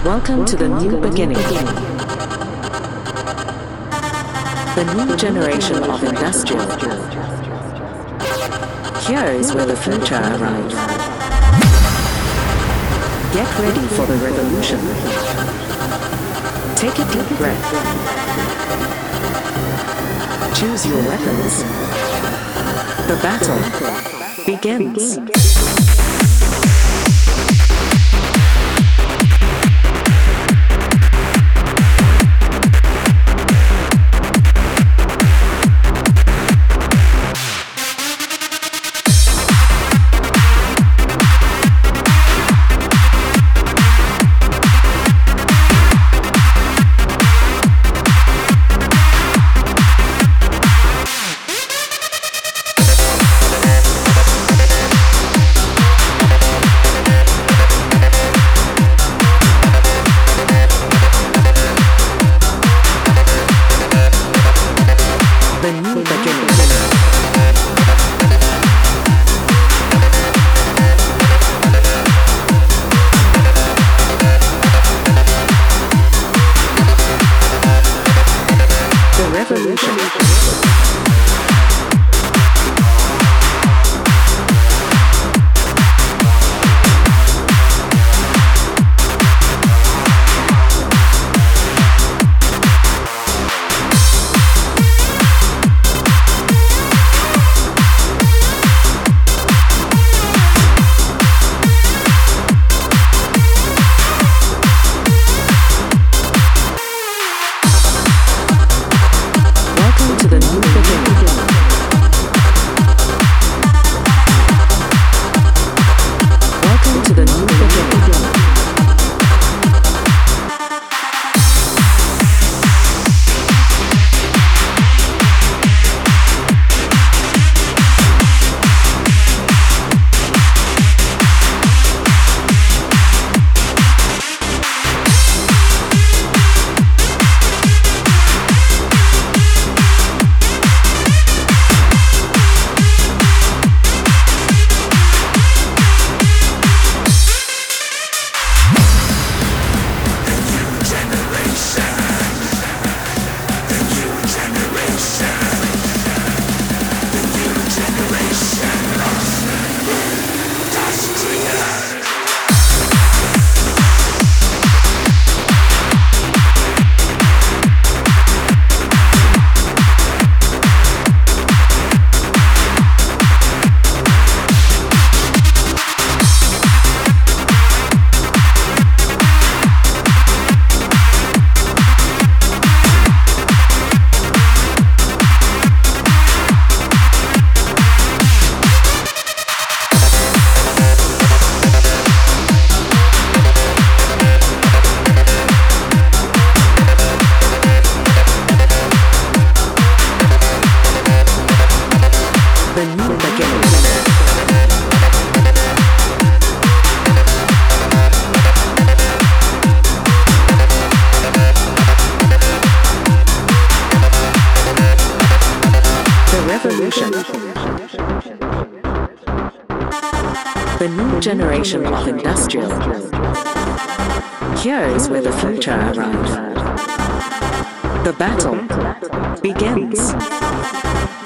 Welcome to the new beginning. The new generation of industrial. Here is where the future arrives. Get ready for the revolution. Take a deep breath. Choose your weapons. The battle begins. The new generation of industrial. Here is where the future arrives. The battle begins.